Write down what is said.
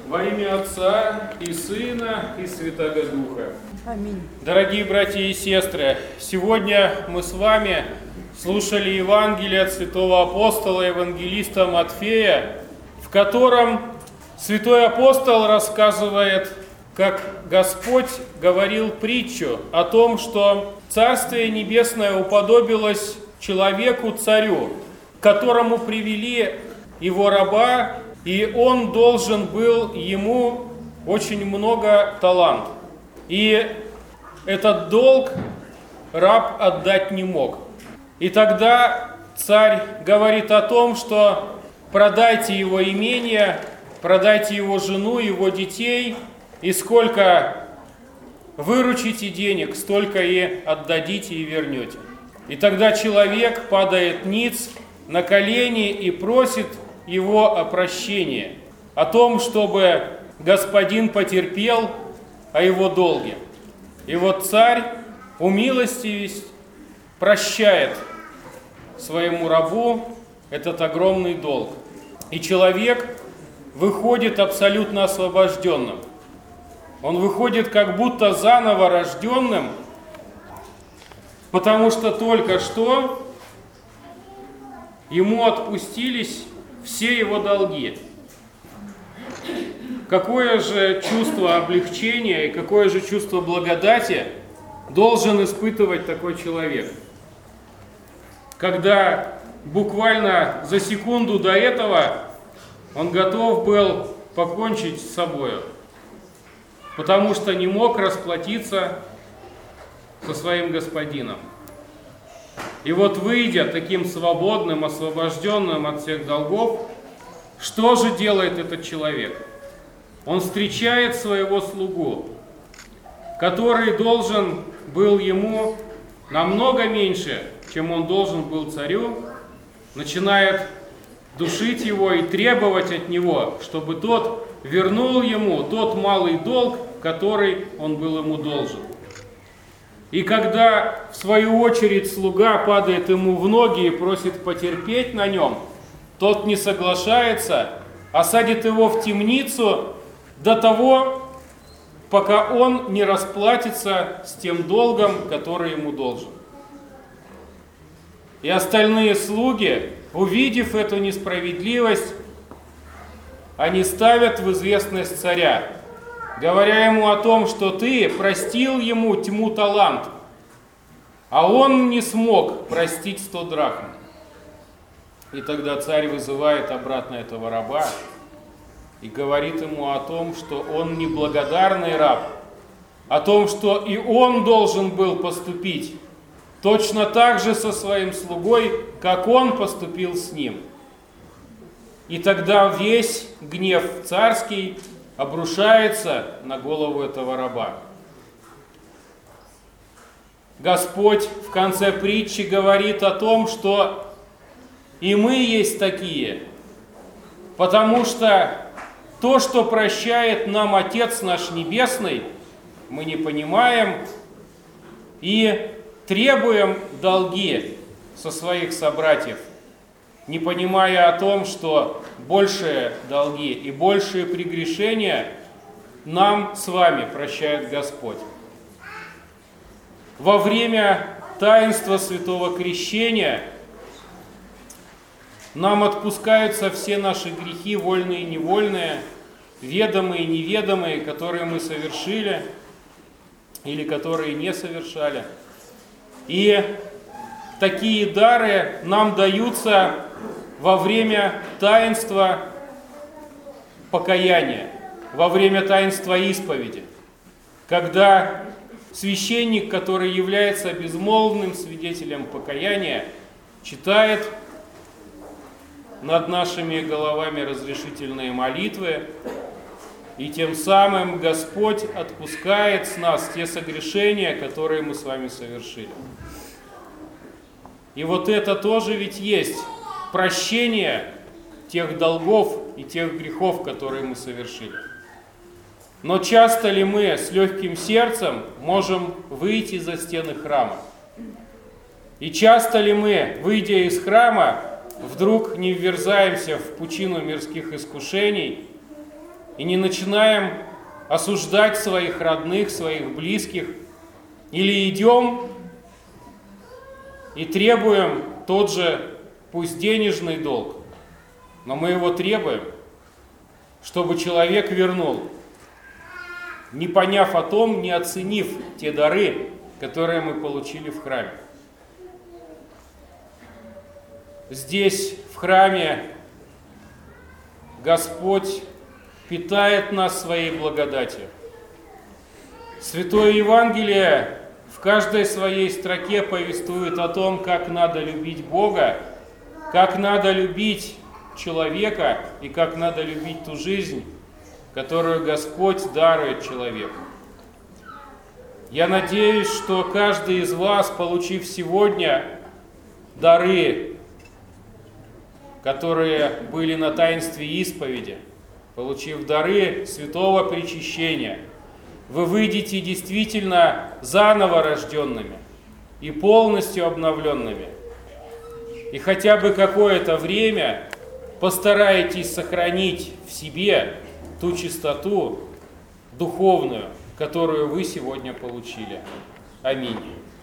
Во имя Отца и Сына и Святаго Духа. Аминь. Дорогие братья и сестры, сегодня мы с вами слушали Евангелие от святого апостола евангелиста Матфея, в котором святой апостол рассказывает, как Господь говорил притчу о том, что Царствие Небесное уподобилось человеку-царю, к которому привели его раба, и он должен был ему очень много талантов. И этот долг раб отдать не мог. И тогда царь говорит о том, что продайте его имение, продайте его жену, его детей, и сколько выручите денег, столько и отдадите и вернете. И тогда человек падает ниц на колени и просит его о прощении, о том, чтобы господин потерпел о его долге. И вот царь, умилостивясь, прощает своему рабу этот огромный долг. И человек выходит абсолютно освобожденным. Он выходит как будто заново рожденным, потому что только что ему отпустились все его долги. Какое же чувство облегчения и какое же чувство благодати должен испытывать такой человек, когда буквально за секунду до этого он готов был покончить с собой, потому что не мог расплатиться со своим господином. И вот, выйдя таким свободным, освобожденным от всех долгов, что же делает этот человек? Он встречает своего слугу, который должен был ему намного меньше, чем он должен был царю, начинает душить его и требовать от него, чтобы тот вернул ему тот малый долг, который он был ему должен. И когда, в свою очередь, слуга падает ему в ноги и просит потерпеть на нем, тот не соглашается, а садит его в темницу до того, пока он не расплатится с тем долгом, который ему должен. И остальные слуги, увидев эту несправедливость, они ставят в известность царя, говоря ему о том, что ты простил ему тьму талантов, а он не смог простить 100 драхм. И тогда царь вызывает обратно этого раба и говорит ему о том, что он неблагодарный раб, о том, что и он должен был поступить точно так же со своим слугой, как он поступил с ним. И тогда весь гнев царский обрушается на голову этого раба. Господь в конце притчи говорит о том, что и мы есть такие, потому что то, что прощает нам Отец наш Небесный, мы не понимаем и требуем долги со своих собратьев, не понимая о том, что большие долги и большие прегрешения нам с вами прощает Господь. Во время таинства Святого Крещения нам отпускаются все наши грехи, вольные и невольные, ведомые и неведомые, которые мы совершили или которые не совершали. И такие дары нам даются во время таинства покаяния, во время таинства исповеди, когда священник, который является безмолвным свидетелем покаяния, читает над нашими головами разрешительные молитвы, и тем самым Господь отпускает с нас те согрешения, которые мы с вами совершили. И вот это тоже ведь есть прощение тех долгов и тех грехов, которые мы совершили. Но часто ли мы с легким сердцем можем выйти за стены храма? И часто ли мы, выйдя из храма, вдруг не вверзаемся в пучину мирских искушений и не начинаем осуждать своих родных, своих близких, или идем и требуем тот же, пусть денежный долг, но мы его требуем, чтобы человек вернул, не поняв о том, не оценив те дары, которые мы получили в храме. Здесь, в храме, Господь питает нас своей благодатью. Святое Евангелие в каждой своей строке повествует о том, как надо любить Бога, как надо любить человека и как надо любить ту жизнь, которую Господь дарует человеку. Я надеюсь, что каждый из вас, получив сегодня дары, которые были на таинстве исповеди, получив дары святого причащения, вы выйдете действительно заново рожденными и полностью обновленными. И хотя бы какое-то время постарайтесь сохранить в себе ту чистоту духовную, которую вы сегодня получили. Аминь.